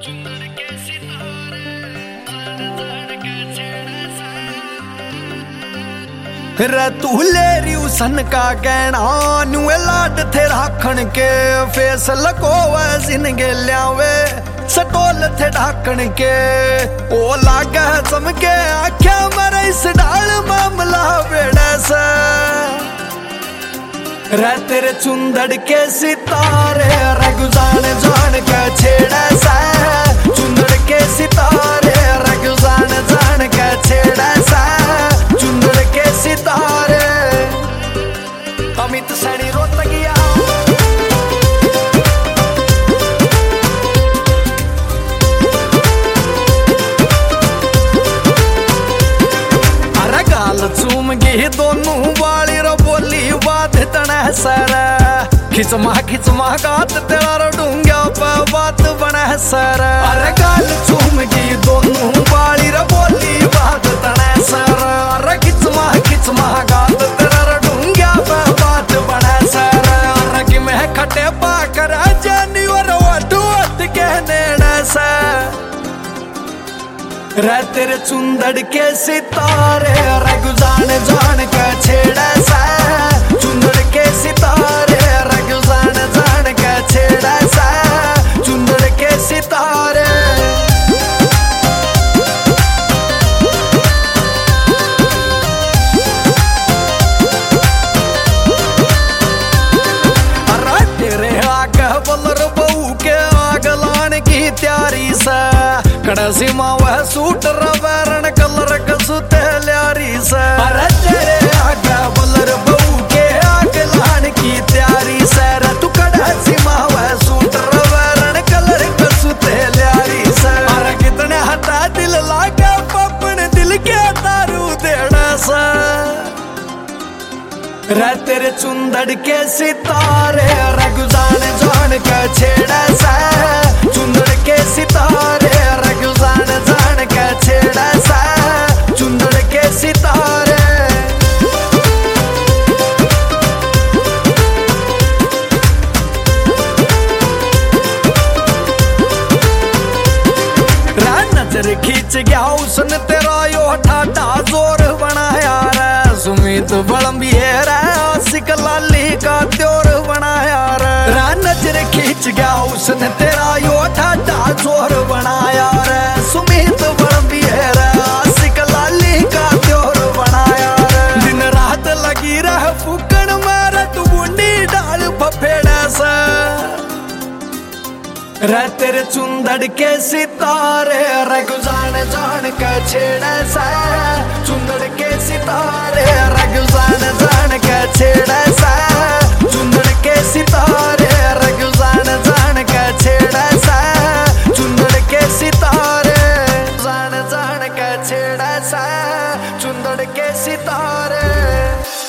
रे तू लेरी उसन का कहना नुए लाड थे राखण के फेस लको जिनगे लियावे सटोल थे ढाकण के ओ लागे चमके आख्या मरे इस डाल मामला बेड़ा से रे तेरे चुंदड़ के सितारे रगुजान जान के छेड़ा सा चुंदड़ के सितारे रगुजान जान के छेड़ा सा चुंदड़ के सितारे अमित सैनी रोत गया अरे गाल चूम गई दोनों वाली रो बोली बात तने सर खिचमा गात तेरा रो डूंगा पे बात बने सर अरे गाल चूम गई दोनों वाली रो बोली बात तने सर अरे खिचमा गात तेरा रो डूंगा पे बात बने सर अरे कि मैं खटे पा कर जानी और वट कहने से रे तेरे चुंदड़ के सितारे रगुजान जान के छेड़ा सा चुंदड़ के सितारे रगुजान जान के छेड़ा सा चुंदड़ के सितारे अरे तेरे आगे बलर बहू के आग लाने की तैयारी से कड़सी वह सूट रवैरण कलर कसुते ल्यारी से अरे तेरे आगे बलर बहू के आग लान की तैयारी से तू कड़सी वह सूट रवैरण कलर कसुते ल्यारी से अरे कितने हटा दिल लागे पपन दिल के दारू देना सा रे तेरे चुंदड़ के सितारे रगुजान जान के छेड़ा सा चुंदड़ के सितारे रगुजान जान के छेड़ा सा चुंदड़ के सितारे नजर खींच गया उसने तेरा यो ठाटा जोर बनाया रे सुमित बलम्बियर आशिक लाली का त्योर बनाया रे नजर खींच गया उसने तेरा यो ठाटा जोर बनाया रे सुमित बलम्बियर आशिक लाली का त्योर बनाया रे दिन रात लगी रह फूकन मारा तू बूंदी डाल फफेड़ा सा रे तेरे चुंदड़ के सितारे रगुजान जान के छेड़ा सा चुंदड़ के सितारे रगुजान जान के छेड़ा सा चुंदड़ के सितारे रगुजान जान के छेड़ा सा चुंदड़ के सितारे जान के छेड़ा सा चुंदड़ के सितारे।